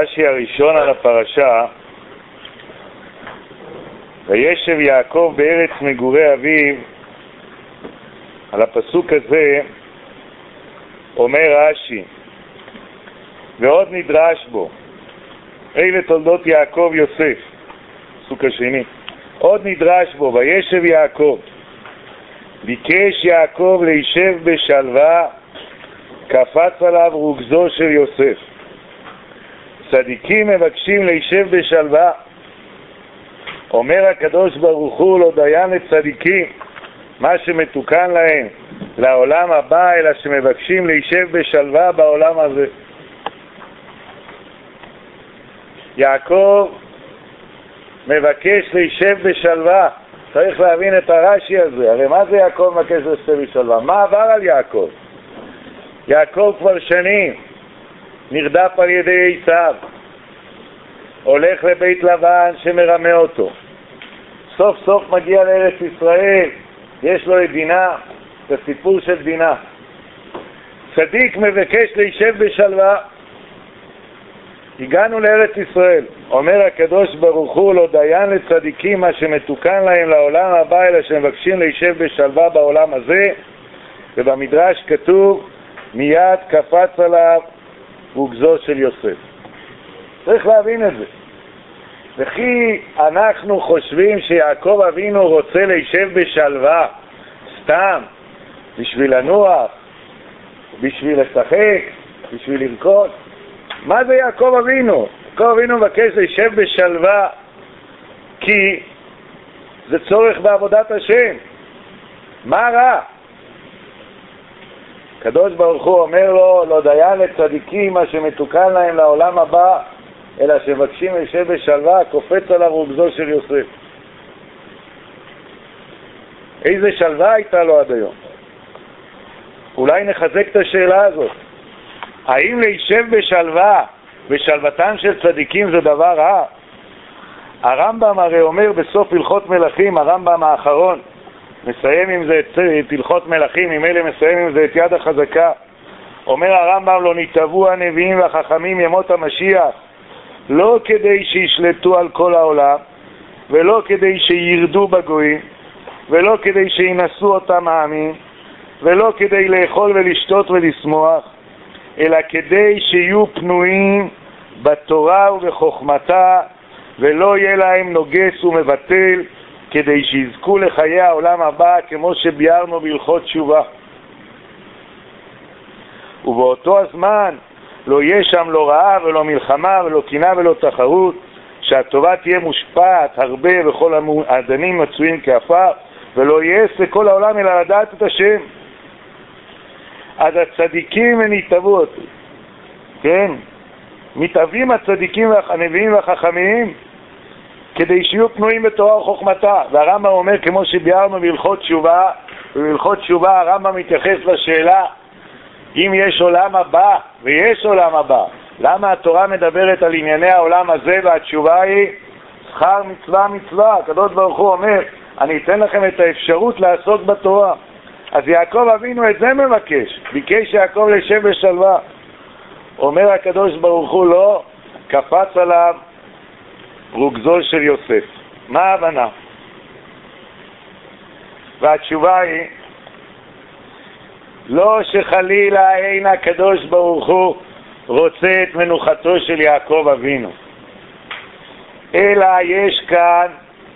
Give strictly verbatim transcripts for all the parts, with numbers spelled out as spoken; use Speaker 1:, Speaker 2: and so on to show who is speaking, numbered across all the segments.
Speaker 1: הרש"י הראשון על הפרשה, וישב יעקב בארץ מגורי אביו, על הפסוק הזה אומר רש"י, ועוד נדרש בו, אלה תולדות יעקב יוסף, פסוק השני, עוד נדרש בו, וישב יעקב, ביקש יעקב להישב בשלווה, קפץ עליו רוגזו של יוסף. צדיקים מבקשים להישב בשלווה. אומר הקדוש ברוך הוא לא דיין לצדיקים, מה שמתוקן להם לעולם הבא, אלא שמבקשים להישב בשלווה בעולם הזה. יעקב מבקש להישב בשלווה. צריך להבין את הרש"י הזה. הרי מה זה יעקב מבקש להישב בשלווה? מה עבר על יעקב? יעקב כבר שנים נרדף על ידי עשיו, הולך לבית לבן שמרמה אותו, סוף סוף מגיע לארץ ישראל, יש לו את דינה, זה סיפור של דינה. צדיק מבקש להישב בשלווה. הגענו לארץ ישראל, אומר הקדוש ברוך הוא לא דיין לצדיקים, מה שמתוקן להם לעולם הבא, אלא שמבקשים להישב בשלווה בעולם הזה. ובמדרש כתוב מיד קפץ עליו רוגזו של יוסף. צריך להבין את זה. וכי אנחנו חושבים שיעקב אבינו רוצה להישב בשלווה סתם בשביל לנוח, בשביל לשחק, בשביל לרקוד? מה זה יעקב אבינו? יעקב אבינו מבקש להישב בשלווה כי זה צורך בעבודת השם. מה רע? הקדוש ברוך הוא אומר לו לא דיין לצדיקים, מה שמתוקן להם לעולם הבא, אלא שמבקשים להישב בשלווה, קופץ על הרוגזו של יוסף. איזה שלווה הייתה לו עד היום? אולי נחזק את השאלה הזאת. האם להישב בשלווה, בשלוותם של צדיקים, זה דבר רע? הרמב"ם הרי אומר בסוף הלכות מלכים, הרמב"ם האחרון, מסיים עם זה את הלכות מלכים, עם אלה מסיים עם זה את יד החזקה. אומר הרמב"ם לא ניתבו הנביאים והחכמים ימות המשיח, לא כדי שישלטו על כל העולם, ולא כדי שירדו בגויים, ולא כדי שינסו אותם העמים, ולא כדי לאכול ולשתות ולשמוח, אלא כדי שיהיו פנויים בתורה ובחוכמתה, ולא יהיה להם נוגס ומבטל, כדי שיזכו לחיי העולם הבא, כמו שביארנו בהלכות תשובה. ובאותו הזמן לא יהיה שם לא רעה ולא מלחמה ולא קנאה ולא תחרות, שהטובה תהיה מושפעת הרבה וכל האדנים מצויים כאפר, ולא יעשה כל העולם אלא לדעת את השם. אז הצדיקים ניתבו אותי, כן? מתאבים הצדיקים והנביאים והחכמים כדי שיהיו פנויים בתורה וחוכמתה. והרמב"ם אומר כמו שביארנו בהלכות תשובה, ובהלכות תשובה הרמב"ם מתייחס לשאלה אם יש עולם הבא, ויש עולם הבא, למה התורה מדברת על ענייני העולם הזה, והתשובה היא שכר מצווה מצווה. הקדוש ברוך הוא אומר אני אתן לכם את האפשרות לעסוק בתורה. אז יעקב אבינו את זה מבקש, ביקש יעקב לשב בשלווה. אומר הקדוש ברוך הוא לא, קפץ עליו רוגזו של יוסף. מה ההבנה? והתשובה היא לא שחלילה אין הקדוש ברוך הוא רוצה את מנוחתו של יעקב אבינו, אלא יש כאן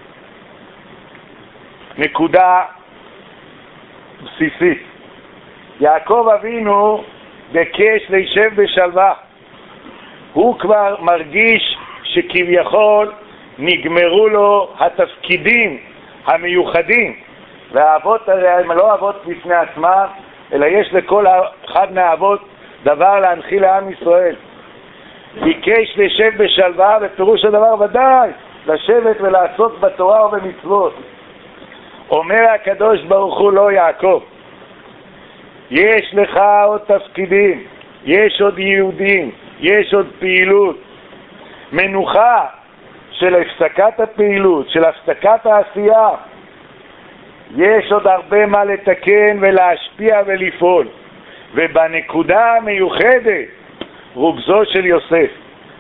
Speaker 1: נקודה בסיסית. יעקב אבינו ביקש להישב בשלווה. הוא כבר מרגיש שכביכול נגמרו לו התפקידים המיוחדים, והאבות הרי הם לא אבות בפני עצמם, אלא יש לכל אחד מהאבות דבר להנחיל לעם ישראל. ביקש לשב בשלווה, בפירוש הדבר ודאי לשבת ולעסוק בתורה ובמצוות. אומר הקדוש ברוך הוא לא יעקב, יש לך עוד תפקידים, יש עוד יהודים, יש עוד פעילות. מנוחה של הפסקת הפעילות, של הפסקת העשייה, יש עוד הרבה מה לתקן ולהשפיע ולפעול. ובנקודה המיוחדת רוגזו של יוסף,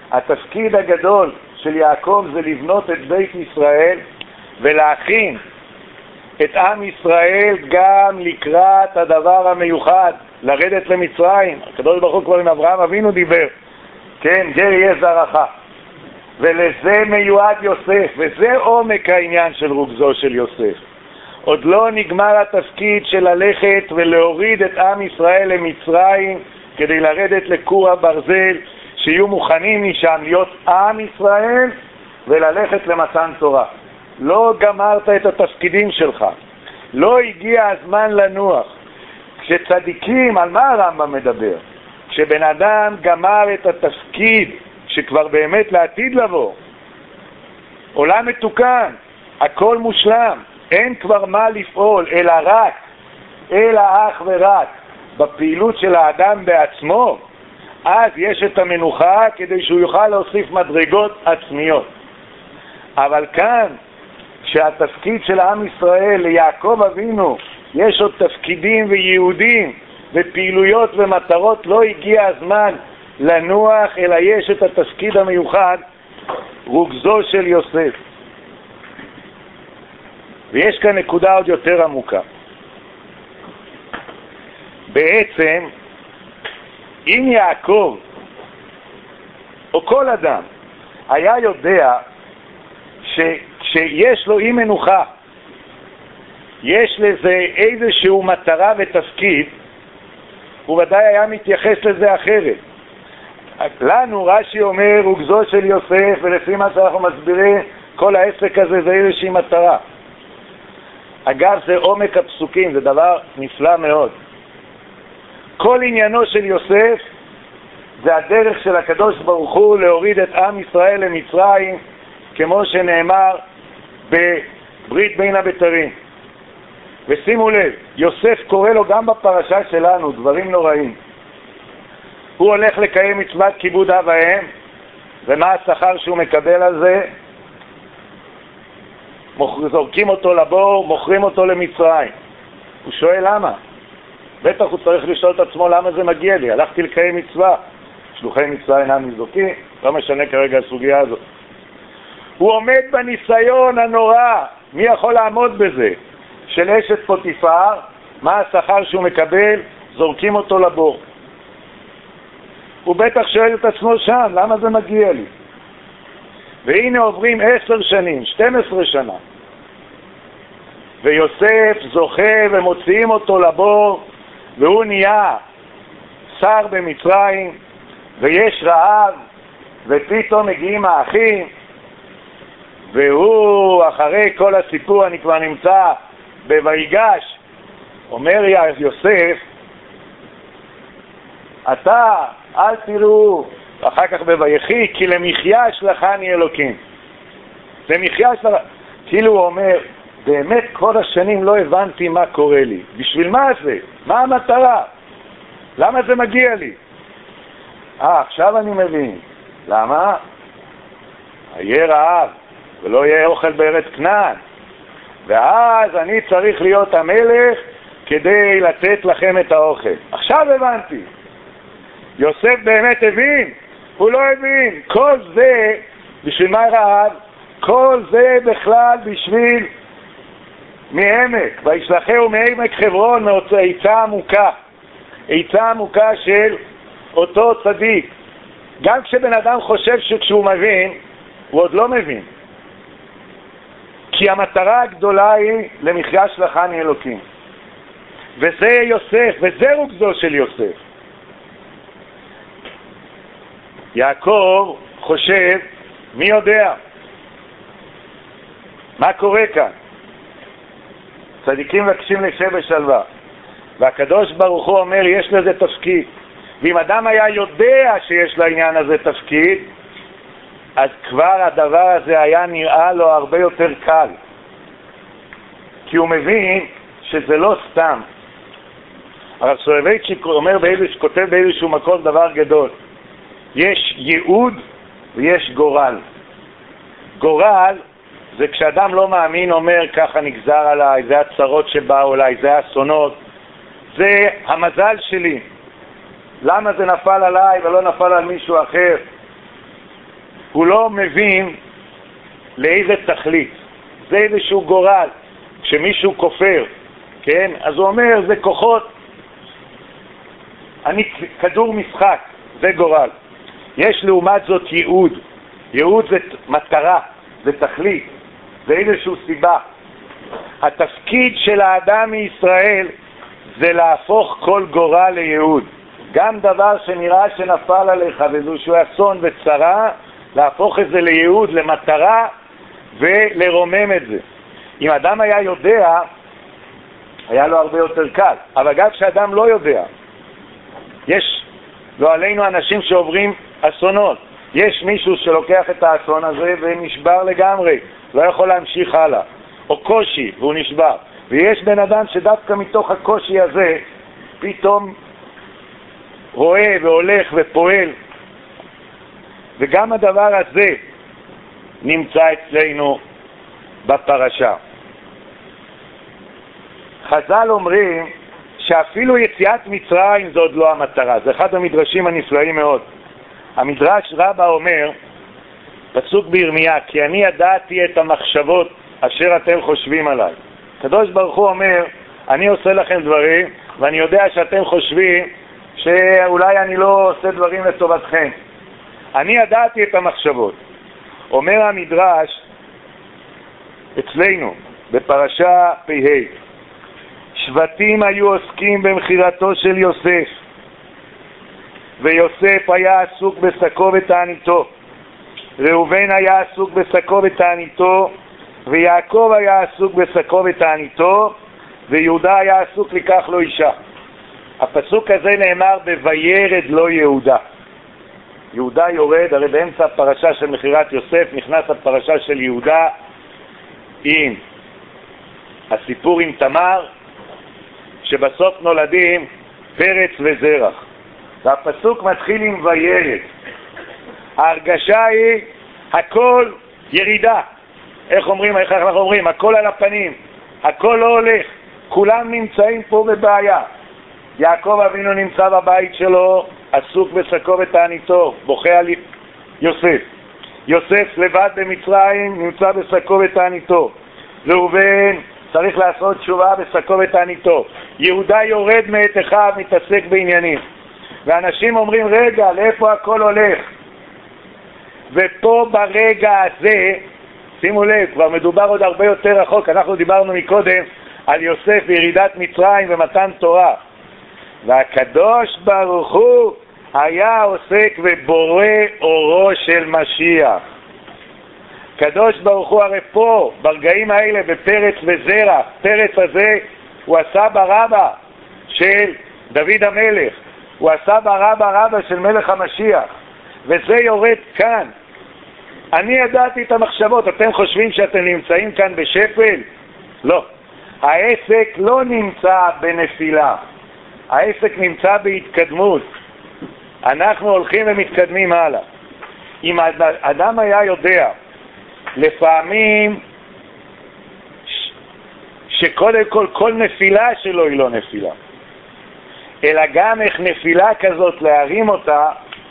Speaker 1: התפקיד הגדול של יעקב זה לבנות את בית ישראל ולהכין את עם ישראל גם לקראת הדבר המיוחד, לרדת למצרים. הקדוש ברוך הוא כבר עם אברהם אבינו דיבר, כן, גר יהיה זרעך, ולזה מיועד יוסף, וזה עומק העניין של רוגזו של יוסף. עוד לא נגמר התפקיד של ללכת ולהוריד את עם ישראל למצרים כדי לרדת לכור הברזל, שיהיו מוכנים משם להיות עם ישראל וללכת למתן תורה. לא גמרת את התפקידים שלך, לא הגיע הזמן לנוח. כשצדיקים, על מה הרמב"ם מדבר? כשבן אדם גמר את התפקיד שכבר באמת לעתיד לבוא, עולם מתוקן, הכל מושלם, אין כבר מה לפעול, אלא רק, אלא אך ורק בפעילות של האדם בעצמו, אז יש את המנוחה כדי שהוא יוכל להוסיף מדרגות עצמיות. אבל כאן, שהתפקיד של עם ישראל, ליעקב אבינו, יש עוד תפקידים וייעודים ופעילויות ומטרות, לא הגיע הזמן לנוח, אלא יש את התפקיד המיוחד, רוגזו של יוסף. ויש כאן נקודה עוד יותר עמוקה. בעצם, אם יעקב, או כל אדם, היה יודע שכשיש לו אי מנוחה, יש לזה איזשהו מטרה ותפקיד, הוא ודאי היה מתייחס לזה אחרת. לנו רש"י אומר רוגזו של יוסף, ולפי מה שאנחנו מסבירים, כל העסק הזה זה איזושהי מטרה. אגב, זה עומק הפסוקים, זה דבר נפלא מאוד. כל עניינו של יוסף זה הדרך של הקדוש ברוך הוא להוריד את עם ישראל למצרים, כמו שנאמר בברית בין הבתרים. ושימו לב, יוסף קורא לו גם בפרשה שלנו דברים נוראים. הוא הולך לקיים מצוות כיבוד אב ואם, ומה השכר שהוא מקבל על זה? זורקים אותו לבור, מוכרים אותו למצרים. הוא שואל למה? בטח הוא צריך לשאול את עצמו למה זה מגיע לי. הלכתי לקיים מצווה, שלוחי מצווה אינם ניזוקים, לא משנה כרגע הסוגיה הזאת. הוא עומד בניסיון הנורא, מי יכול לעמוד בזה? של אשת פוטיפר, מה השכר שהוא מקבל? זורקים אותו לבור. הוא בטח שואל את עצמו שם, למה זה מגיע לי? והנה עוברים עשר שנים, שתים עשרה שנה, ויוסף זוכה ומוציאים אותו לבור, והוא נהיה שר במצרים, ויש רעב, ופתאום מגיעים האחים, והוא אחרי כל הסיפור, אני כבר נמצא בויגש, אומר יוסף, אתה אל תראו, אחר כך בויחי, כי למחיה שלחני אלוקים. למחיה שלחני, כאילו הוא אומר, באמת כל השנים לא הבנתי מה קורה לי. בשביל מה זה? מה המטרה? למה זה מגיע לי? אה, עכשיו אני מבין. למה? יהיה רעב, ולא יהיה אוכל בארץ כנען. ואז אני צריך להיות המלך כדי לתת לכם את האוכל. עכשיו הבנתי. יוסף באמת הבין? הוא לא הבין. כל זה, בשביל מה רעב? כל זה בכלל בשביל מעמק. וישלחהו מעמק חברון, מעיצה עמוקה. עיצה עמוקה של אותו צדיק. גם כשבן אדם חושב שכשהוא מבין, הוא עוד לא מבין. כי המטרה הגדולה היא למחיה שלחני אלוקים. וזה יוסף, וזה רוגזו של יוסף. יעקב חושב, מי יודע? מה קורה כאן? צדיקים מבקשים לשב בשלווה. והקדוש ברוך הוא אומר, יש לזה תפקיד. ואם אדם היה יודע שיש לעניין הזה תפקיד, אז כבר הדבר הזה היה נראה לו הרבה יותר קל. כי הוא מבין שזה לא סתם. הרב סולובייצ'יק אומר באיזשהו, כותב באיזשהו מקום דבר גדול. יש ייעוד ויש גורל. גורל זה כשאדם לא מאמין אומר ככה נגזר עליי, זה הצרות שבאו עליי, זה האסונות, זה המזל שלי. למה זה נפל עליי ולא נפל על מישהו אחר? הוא לא מבין לאיזה תכלית. זה איזשהו גורל. כשמישהו כופר, כן? אז הוא אומר, זה כוחות, אני כדור משחק, זה גורל. יש לעומת זאת ייעוד. ייעוד זה מטרה, זה תכלית, זה איזשהו סיבה. התפקיד של האדם מישראל זה להפוך כל גורל לייעוד. גם דבר שנראה שנפל עליך ואיזשהו אסון וצרה, להפוך את זה לייעוד, למטרה, ולרומם את זה. אם אדם היה יודע, היה לו הרבה יותר קל. אבל גם כשאדם לא יודע, יש, לא עלינו אנשים שעוברים אסונות. יש מישהו שלוקח את האסון הזה ונשבר לגמרי, לא יכול להמשיך הלאה. או קושי, והוא נשבר. ויש בן אדם שדווקא מתוך הקושי הזה, פתאום רואה והולך ופועל. וגם הדבר הזה נמצא אצלנו בפרשה. חז"ל אומרים שאפילו יציאת מצרים זה עוד לא המטרה. זה אחד המדרשים הנפלאים מאוד. המדרש רבה אומר, פסוק בירמיה, כי אני ידעתי את המחשבות אשר אתם חושבים עליי. הקדוש ברוך הוא אומר, אני עושה לכם דברים, ואני יודע שאתם חושבים שאולי אני לא עושה דברים לטובתכם. אני ידעתי את המחשבות. אומר המדרש, אצלנו, בפרשה פ"ה, שבטים היו עוסקים במחירתו של יוסף, ויוסף היה עסוק בשקו ותעניתו, ראובן היה עסוק בשקו ותעניתו, ויעקב היה עסוק בשקו ותעניתו, ויהודה היה עסוק לקח לו אישה. הפסוק הזה נאמר בוירד לא יהודה. יהודה יורד, הרי באמצע הפרשה של מחירת יוסף נכנס הפרשה של יהודה עם הסיפור עם תמר, שבסוף נולדים פרץ וזרח. והפסוק מתחיל עם וירד. ההרגשה היא הכל ירידה. איך אומרים, איך אנחנו אומרים? הכל על הפנים, הכל לא הולך, כולם נמצאים פה בבעיה. יעקב אבינו נמצא בבית שלו, עסוק בשקו ותעניתו, בוכה על יוסף. יוסף לבד במצרים נמצא בשקו ותעניתו. ראובן צריך לעשות תשובה בשקו ותעניתו. יהודה יורד מאת אחיו, מתעסק בעניינים. ואנשים אומרים, רגע, לאיפה הכל הולך? ופה ברגע הזה, שימו לב, כבר מדובר עוד הרבה יותר רחוק. אנחנו דיברנו מקודם על יוסף וירידת מצרים ומתן תורה. והקדוש ברוך הוא היה עוסק ובורא אורו של משיח. קדוש ברוך הוא הרי פה, ברגעים האלה, בפרץ וזרח, פרץ הזה הוא הסבא רבא של דוד המלך, הוא הסבא רבא רבא של מלך המשיח, וזה יורד כאן. אני ידעתי את המחשבות. אתם חושבים שאתם נמצאים כאן בשפל? לא. העסק לא נמצא בנפילה, העסק נמצא בהתקדמות. אנחנו הולכים ומתקדמים הלאה. אם אדם היה יודע לפעמים ש... שקודם כל כל נפילה שלו היא לא נפילה, אלא גם איך נפילה כזאת להרים אותה,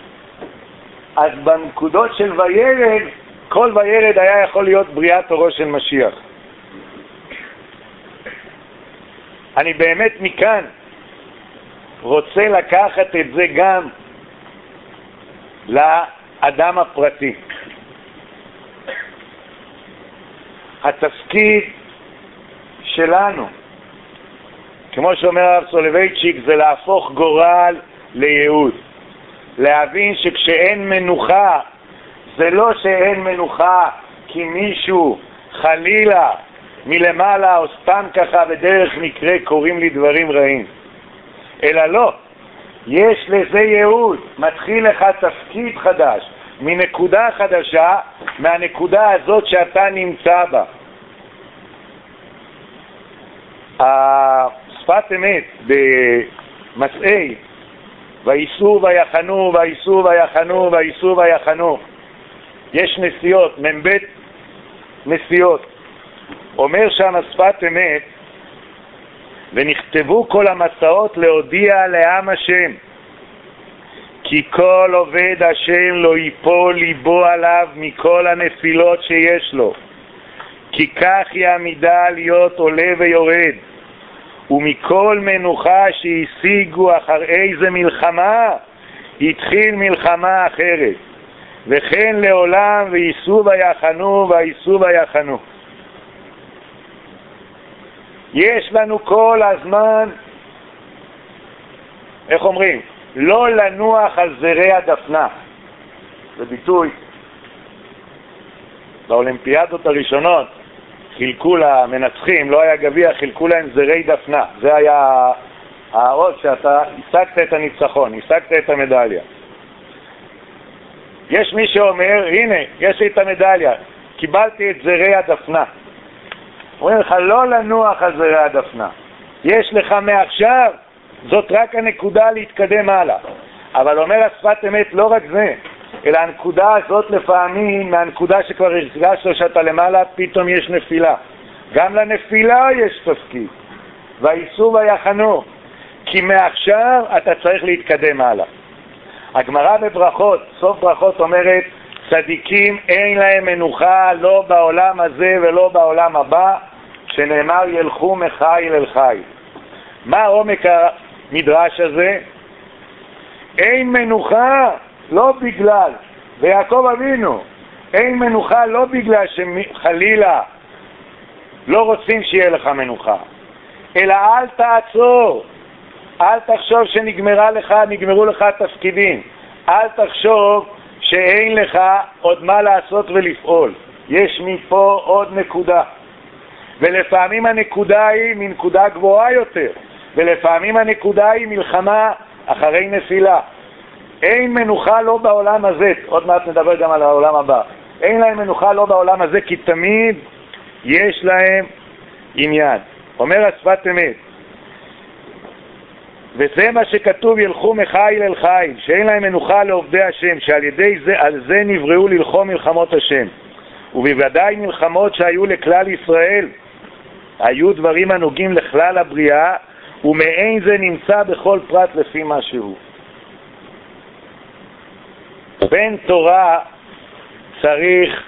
Speaker 1: אז בנקודות של וירד, כל וירד היה יכול להיות בריאת אורו של משיח. אני באמת מכאן רוצה לקחת את זה גם לאדם הפרטי. התפקיד שלנו, כמו שאומר הרב סולובייצ'יק, זה להפוך גורל לייעוד. להבין שכשאין מנוחה, זה לא שאין מנוחה כי מישהו חלילה מלמעלה או סתם ככה בדרך מקרה קוראים לי דברים רעים, אלא לא, יש לזה ייעוד. מתחיל לך תפקיד חדש, מנקודה חדשה, מהנקודה הזאת שאתה נמצא בה. השפת אמת במסעי, וייסעו ויחנו, וייסעו ויחנו, וייסעו ויחנו, יש נסיעות, מבית נסיעות. אומר שם השפת אמת, ונכתבו כל המסעות להודיע לעם השם, כי כל עובד השם לא ייפול ליבו עליו מכל הנפילות שיש לו, כי כך היא המידה להיות עולה ויורד, ומכל מנוחה שהשיגו אחר איזה מלחמה התחיל מלחמה אחרת, וכן לעולם וייסעו ויחנו וייסעו ויחנו. יש לנו כל הזמן, איך אומרים, לא לנוח על זרי הדפנה. זה ביטוי. באולימפיאדות הראשונות חילקו למנצחים, לא היה גביע, חילקו להם זרי דפנה. זה היה העוז שאתה השגת את הניצחון, השגת את המדליה. יש מי שאומר, הנה, יש לי את המדליה, קיבלתי את זרי הדפנה. אומרים לך, לא לנוח על זרי הדפנה. יש לך מעכשיו, זאת רק הנקודה להתקדם הלאה. אבל אומר השפת אמת, לא רק זה, אלא הנקודה הזאת לפעמים, מהנקודה שכבר הרגשת שאתה למעלה, פתאום יש נפילה. גם לנפילה יש תפקיד. וייסעו ויחנו. כי מעכשיו אתה צריך להתקדם הלאה. הגמרא בברכות, סוף ברכות אומרת, צדיקים אין להם מנוחה לא בעולם הזה ולא בעולם הבא, שנאמר ילכו מחיל אל חיל. מה עומק המדרש הזה? אין מנוחה לא בגלל, ויעקב אבינו, אין מנוחה לא בגלל שחלילה לא רוצים שיהיה לך מנוחה, אלא אל תעצור, אל תחשוב שנגמרה לך, נגמרו לך התפקידים, אל תחשוב שאין לך עוד מה לעשות ולפעול. יש מפה עוד נקודה, ולפעמים הנקודה היא מנקודה גבוהה יותר, ולפעמים הנקודה היא מלחמה אחרי נפילה. אין מנוחה לא בעולם הזה, עוד מעט נדבר גם על העולם הבא, אין להם מנוחה לא בעולם הזה, כי תמיד יש להם עניין. אומר השפת אמת, וזה מה שכתוב, ילכו מחיל אל חיל, שאין להם מנוחה לעובדי השם, שעל ידי זה, על זה נבראו ללחום מלחמות השם. ובוודאי מלחמות שהיו לכלל ישראל, היו דברים הנוגעים לכלל הבריאה, ומעין זה נמצא בכל פרט לפי מה שהוא. בן תורה צריך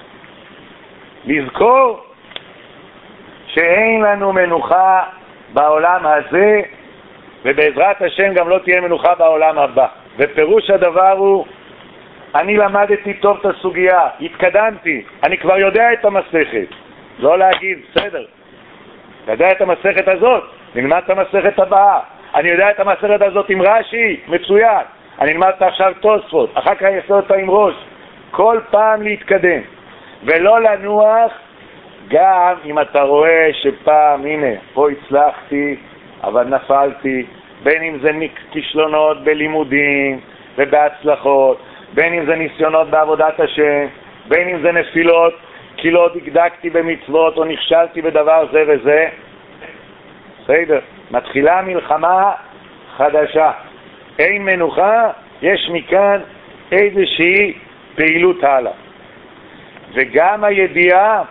Speaker 1: לזכור שאין לנו מנוחה בעולם הזה, ובעזרת השם גם לא תהיה מנוחה בעולם הבא. ופירוש הדבר הוא, אני למדתי טוב את הסוגיה, התקדמתי, אני כבר יודע את המסכת. לא להגיד, בסדר, אתה יודע את המסכת הזאת, נלמד את המסכת הבאה. אני יודע את המסכת הזאת עם רש"י, מצוין. אני נלמד את עכשיו תוספות, אחר כך יעשה אותה עם ראש. כל פעם להתקדם, ולא לנוח, גם אם אתה רואה שפעם, הנה, פה הצלחתי, אבל נפלתי, בין אם זה כישלונות בלימודים ובהצלחות, בין אם זה ניסיונות בעבודת השם, בין אם זה נפילות, כי לא דקדקתי במצוות או נכשלתי בדבר זה וזה. בסדר, מתחילה מלחמה חדשה. אין מנוחה, יש מכאן איזושהי פעילות הלאה. וגם הידיעה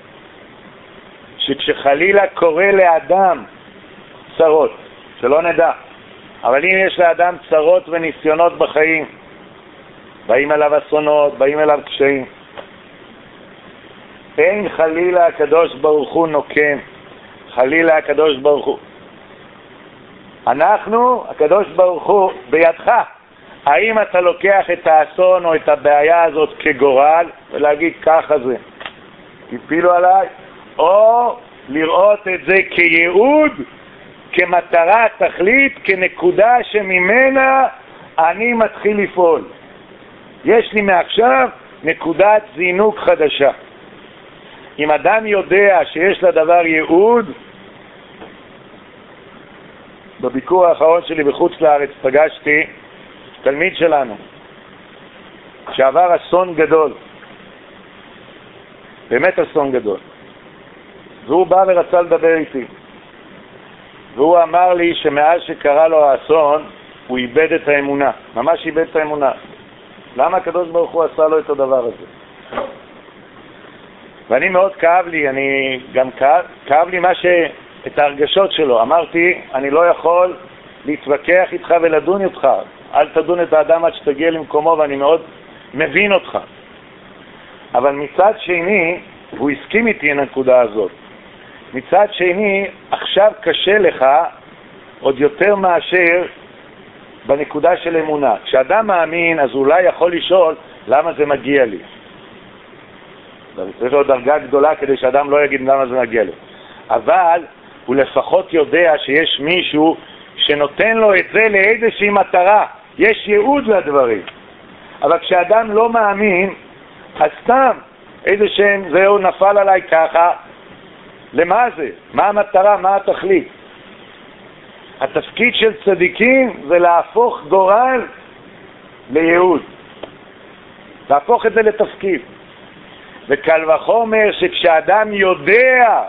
Speaker 1: שכשחלילה קורא לאדם צרות, שלא נדע, אבל אם יש לאדם צרות וניסיונות בחיים, באים אליו אסונות, באים אליו קשיים, אין חלילה הקדוש ברוך הוא נוקם, חלילה הקדוש ברוך הוא. אנחנו, הקדוש ברוך הוא, בידך. האם אתה לוקח את האסון או את הבעיה הזאת כגורל ולהגיד ככה זה, תפילו עליי, או לראות את זה כייעוד, כמטרה, תכלית, כנקודה שממנה אני מתחיל לפעול. יש לי מעכשיו נקודת זינוק חדשה. אם אדם יודע שיש לדבר ייעוד, בביקור האחרון שלי בחוץ לארץ פגשתי תלמיד שלנו שעבר אסון גדול, באמת אסון גדול, והוא בא ורצה לדבר איתי, והוא אמר לי שמאז שקרה לו האסון הוא איבד את האמונה, ממש איבד את האמונה. למה הקדוש ברוך הוא עשה לו את הדבר הזה? ואני מאוד כאב לי, אני גם כאב, כאב לי מה ש... את ההרגשות שלו. אמרתי, אני לא יכול להתווכח איתך ולדון איתך. אל תדון את האדם עד שתגיע למקומו, ואני מאוד מבין אותך. אבל מצד שני, הוא הסכים איתי הנקודה הזאת. מצד שני, עכשיו קשה לך עוד יותר מאשר בנקודה של אמונה. כשאדם מאמין, אז אולי יכול לשאול למה זה מגיע לי. צריך להיות דרגה גדולה כדי שאדם לא יגיד למה זה מגיע לי. אבל הוא לפחות יודע שיש מישהו שנותן לו את זה לאיזושהי מטרה. יש ייעוד לדברים. אבל כשאדם לא מאמין, אז סתם איזשהם, זהו נפל עליי ככה. למה זה? מה המטרה? מה התכלית? התפקיד של צדיקים זה להפוך גורל לייעוד. להפוך את זה לתפקיד. וקל וחומר שכשאדם יודע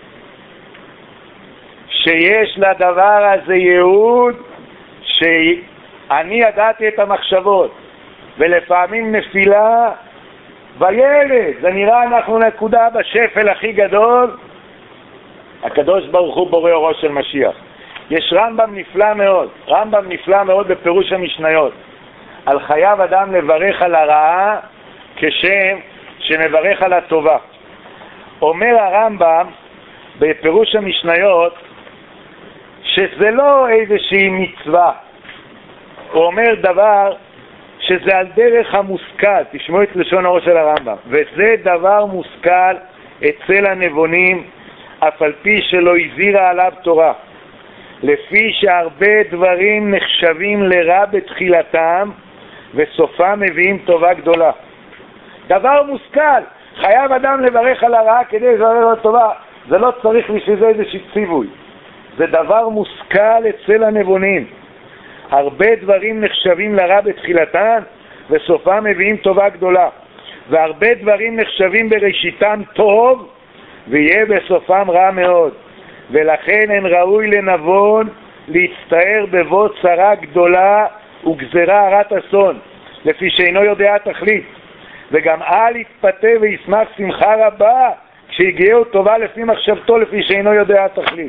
Speaker 1: שיש לדבר הזה ייעוד, שאני ידעתי את המחשבות, ולפעמים נפילה וירד, זה נראה אנחנו נקודה בשפל הכי גדול, הקדוש ברוך הוא בורא אורו של משיח. יש רמב"ם נפלא מאוד, רמב"ם נפלא מאוד בפירוש המשניות, על חייב אדם לברך על הרעה כשם שמברך על הטובה. אומר הרמב"ם בפירוש המשניות שזה לא איזושהי מצווה, הוא אומר דבר שזה על דרך המושכל, תשמעו את לשון הראש של הרמב"ם, וזה דבר מושכל אצל הנבונים, אף על פי שלא הזהירה עליו תורה, לפי שהרבה דברים נחשבים לרע בתחילתם וסופם מביאים טובה גדולה. דבר מושכל, חייב אדם לברך על הרעה כדי לברך על הטובה, זה לא צריך בשביל זה איזושהי ציווי, זה דבר מושכל אצל הנבונים. הרבה דברים נחשבים לרע בתחילתם וסופם מביאים טובה גדולה, והרבה דברים נחשבים בראשיתם טוב ויהיה בסופם רע מאוד, ולכן אין ראוי לנבון להצטער בבוא צרה גדולה וגזרה הרת אסון, לפי שאינו יודע תכלית, וגם אל יתפתה וישמח שמחה רבה כשיגיעו טובה לפי מחשבתו, לפי שאינו יודע תכלית.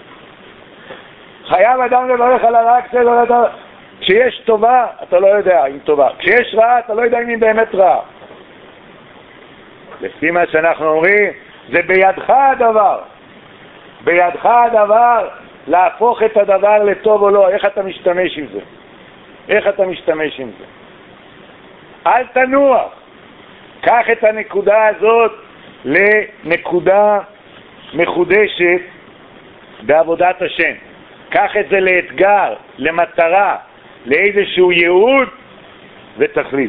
Speaker 1: חייב אדם לברך על הרע כשיש טובה אתה לא יודע אם טובה, כשיש רעה אתה לא יודע אם היא באמת רעה. לפי מה שאנחנו אומרים, זה בידך הדבר, בידך הדבר להפוך את הדבר לטוב או לא. איך אתה משתמש עם זה? איך אתה משתמש עם זה? אל תנוח, קח את הנקודה הזאת לנקודה מחודשת בעבודת השם, קח את זה לאתגר, למטרה, לאיזשהו ייעוד ותכלית.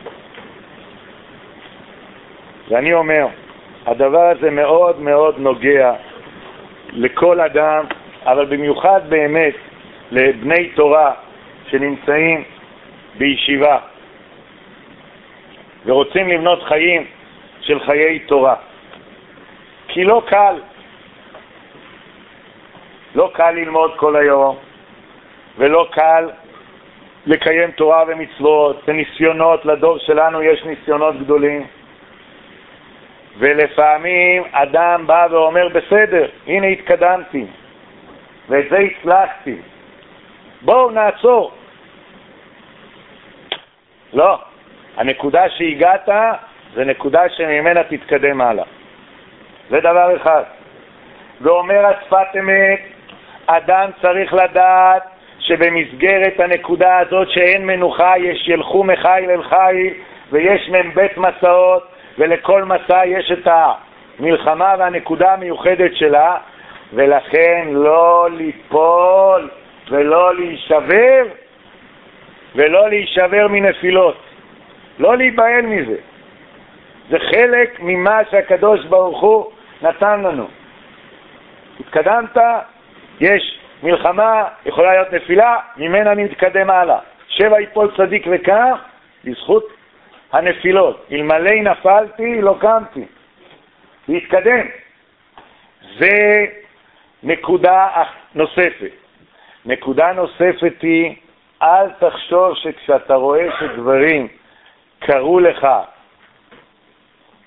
Speaker 1: ואני אומר, הדבר הזה מאוד מאוד נוגע לכל אדם, אבל במיוחד באמת לבני תורה שנמצאים בישיבה ורוצים לבנות חיים של חיי תורה. כי לא קל, לא קל ללמוד כל היום, ולא קל לקיים תורה ומצוות, וניסיונות, לדור שלנו יש ניסיונות גדולים, ולפעמים אדם בא ואומר בסדר, הנה התקדמתי ואת זה הצלחתי, בואו נעצור. לא, הנקודה שהגעת זה נקודה שממנה תתקדם הלאה, זה דבר אחד. ואומר השפת אמת, אדם צריך לדעת שבמסגרת הנקודה הזאת שאין מנוחה, יש ילכו מחיל אל חיל, ויש מהם בית מסעות, ולכל מסע יש את המלחמה והנקודה המיוחדת שלה, ולכן לא ליפול ולא להישבר ולא להישבר מנפילות, לא להיבהל מזה. זה חלק ממה שהקדוש ברוך הוא נתן לנו. התקדמת, יש מלחמה, יכולה להיות נפילה, ממנה אני מתקדם הלאה. שבע יפול צדיק וקם, בזכות הנפילות. אלמלא נפלתי, לא קמתי. להתקדם. זה נקודה נוספת. נקודה נוספת היא, אל תחשוב שכשאתה רואה שדברים קרו לך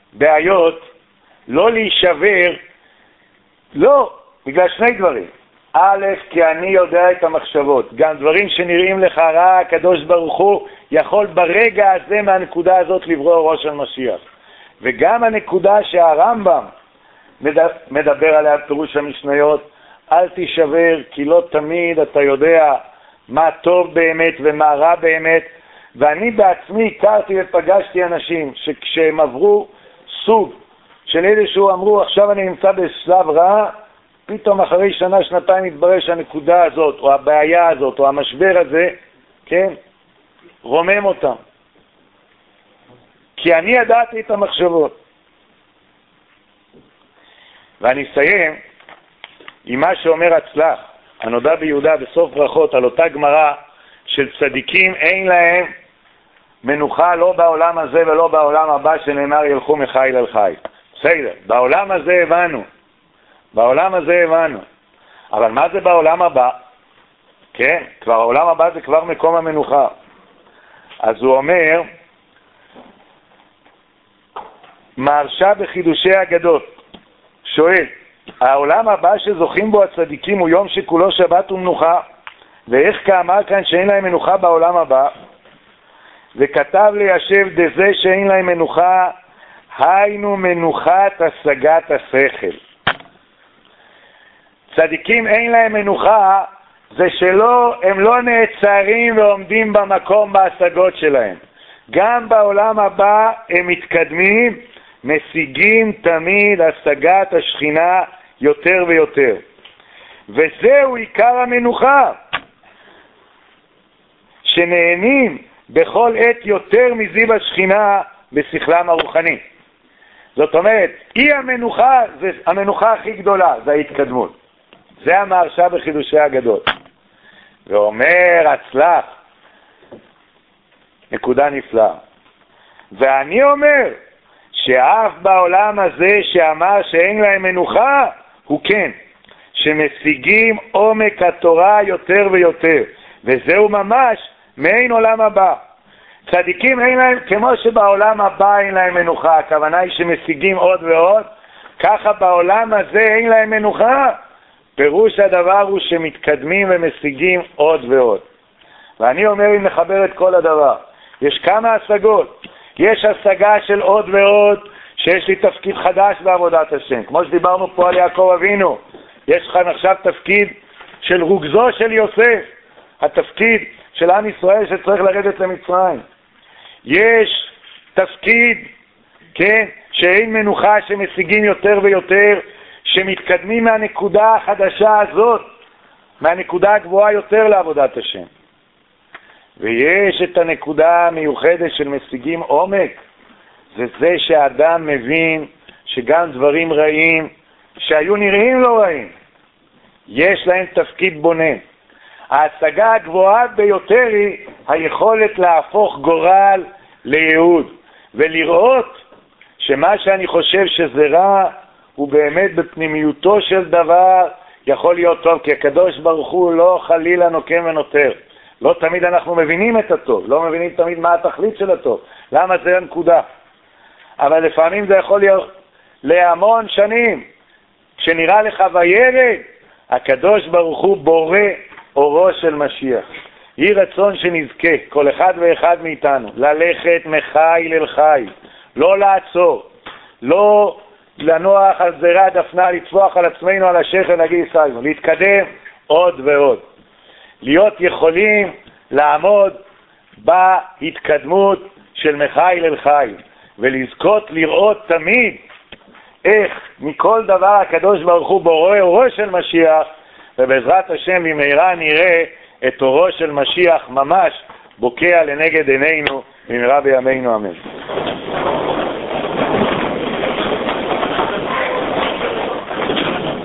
Speaker 1: בעיות, לא להישבר, לא, בגלל שני דברים. א', כי אני יודע את המחשבות. גם דברים שנראים לך רע, הקדוש ברוך הוא יכול ברגע הזה מהנקודה הזאת לברוא אורו של משיח. וגם הנקודה שהרמב"ם מדבר עליה פירוש המשניות, אל תישבר, כי לא תמיד אתה יודע מה טוב באמת ומה רע באמת. ואני בעצמי הכרתי ופגשתי אנשים שכשהם עברו סוג של איזשהו אמרו עכשיו אני נמצא בשלב רע, פתאום אחרי שנה שנתיים מתברר שהנקודה הזאת או הבעיה הזאת או המשבר הזה, כן, רומם אותם. כי אני ידעתי את המחשבות. ואני אסיים עם מה שאומר הצלח הנודע ביהודה בסוף ברכות על אותה גמרא של צדיקים אין להם מנוחה לא בעולם הזה ולא בעולם הבא, שנאמר ילכו מחיל אל חיל. בסדר, בעולם הזה הבנו, בעולם הזה הבנו, אבל מה זה בעולם הבא? כן, כבר העולם הבא זה כבר מקום המנוחה. אז הוא אומר, מהרש"א בחידושי אגדות שואל, העולם הבא שזוכים בו הצדיקים הוא יום שכולו שבת ומנוחה, ואיך כאמר כאן שאין להם מנוחה בעולם הבא? וכתב ליישב דזה שאין להם מנוחה, היינו מנוחת השגת השכל. צדיקים אין להם מנוחה, זה שלא, הם לא נעצרים ועומדים במקום בהשגות שלהם. גם בעולם הבא הם מתקדמים, משיגים תמיד השגת השכינה יותר ויותר. וזהו עיקר המנוחה, שנהנים בכל עת יותר מזיו השכינה בשכלם הרוחני. זאת אומרת, אי המנוחה, זה המנוחה הכי גדולה, זה ההתקדמות. זה המהרש"א בחידושי אגדות. ואומר הצלח, נקודה נפלאה, ואני אומר שאף בעולם הזה שאמר שאין להם מנוחה, הוא כן, שמשיגים עומק התורה יותר ויותר, וזהו ממש מעין עולם הבא. צדיקים אין להם, כמו שבעולם הבא אין להם מנוחה, הכוונה היא שמשיגים עוד ועוד, ככה בעולם הזה אין להם מנוחה, פירוש הדבר הוא שמתקדמים ומשיגים עוד ועוד. ואני אומר, אם נחבר את כל הדבר, יש כמה השגות. יש השגה של עוד ועוד, שיש לי תפקיד חדש בעבודת השם, כמו שדיברנו פה על יעקב אבינו. יש לך עכשיו תפקיד של רוגזו של יוסף, התפקיד של עם ישראל שצריך לרדת למצרים. יש תפקיד, כן, שאין מנוחה, שמשיגים יותר ויותר, שמתקדמים מהנקודה החדשה הזאת, מהנקודה הגבוהה יותר לעבודת השם. ויש את הנקודה המיוחדת של משיגים עומק, זה זה שהאדם מבין שגם דברים רעים שהיו נראים לא רעים, יש להם תפקיד בונה. ההשגה הגבוהה ביותר היא היכולת להפוך גורל ליהוד, ולראות שמה שאני חושב שזה רע הוא באמת בפנימיותו של דבר יכול להיות טוב, כי הקדוש ברוך הוא לא חלילה נוקם ונותר. לא תמיד אנחנו מבינים את הטוב, לא מבינים תמיד מה התכלית של הטוב, למה זה הנקודה. אבל לפעמים זה יכול להיות להמון שנים, כשנראה לך וירד, הקדוש ברוך הוא בורא אורו של משיח. יהי רצון שנזכה, כל אחד ואחד מאיתנו, ללכת מחיל אל חיל, לא לעצור, לא לנוח על זרי הדפנה, לטפוח על עצמנו על השכל, להגיד סיימו, להתקדם עוד ועוד. להיות יכולים לעמוד בהתקדמות של מחיל אל חיל, ולזכות לראות תמיד איך מכל דבר הקדוש ברוך הוא בורא אורו של משיח, ובעזרת השם במהרה נראה את אורו של משיח ממש בוקע לנגד עינינו במהרה בימינו אמן.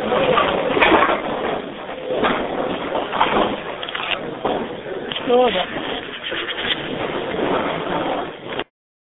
Speaker 2: תודה.